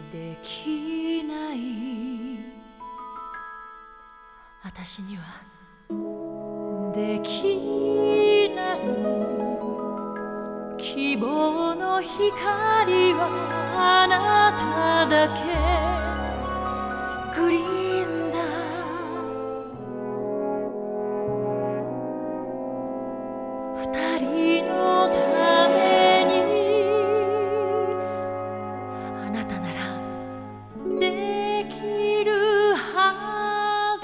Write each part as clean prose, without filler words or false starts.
できない。私にはできない。希望の光はあなただけ。グリーンだ。二人のためにあなたならできるはず。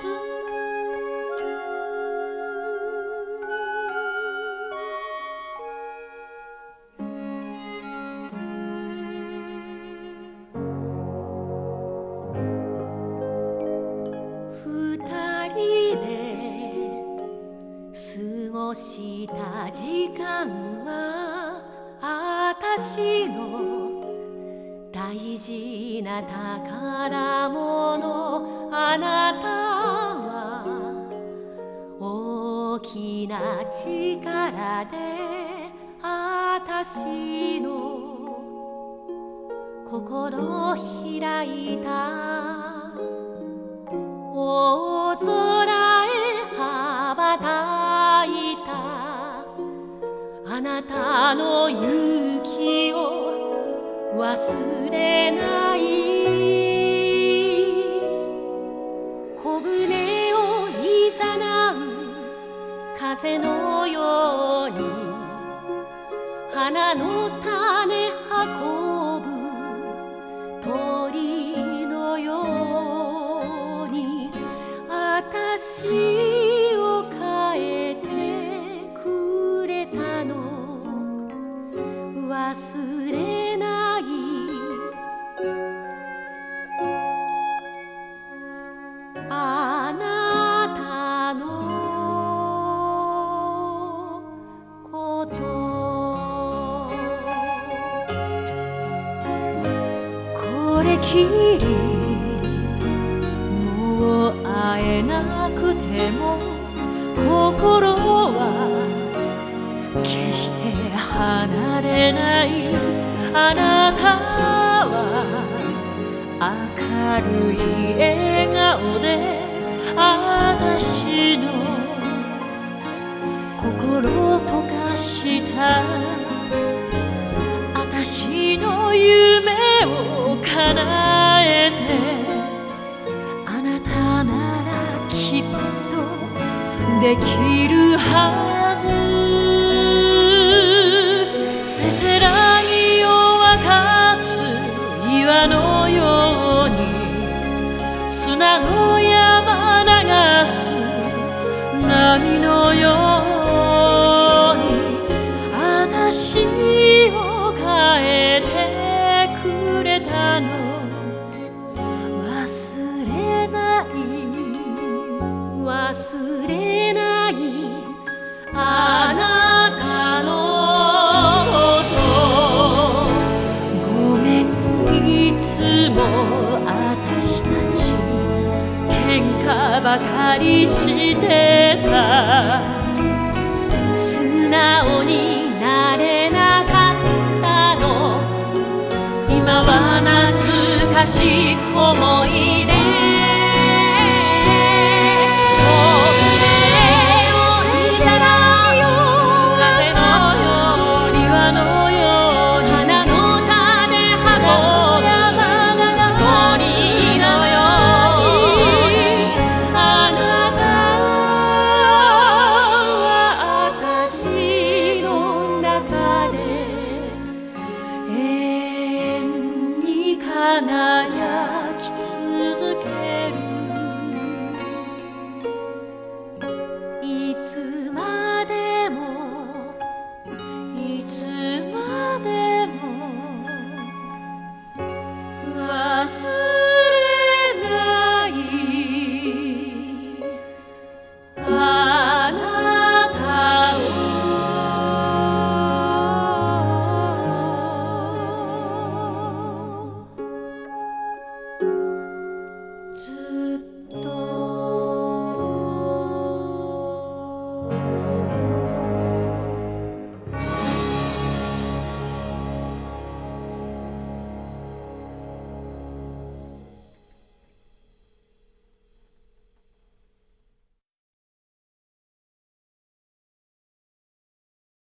二人で過ごした時間は私の大事な宝物。あなたは大きな力で私の心を開いた。大空へ羽ばたいたあなたの勇気を忘れない。小舟をいざなう風のように花の種運ぶ鳥のように私を変えてくれたの忘れない。あなたのことこれきりもう会えなくても心は決して離れない。あなたは明るい笑顔で私の心を溶かした。私の夢を叶えてあなたならきっとできるはず。せせらぎを分かつ岩のように砂の山流す波のように私を変えてくれたの忘れない。忘れないあなたのこと。ごめんいつも私たち喧嘩ばかりしてた。素直になれなかったの。今は懐かしい思い出。輝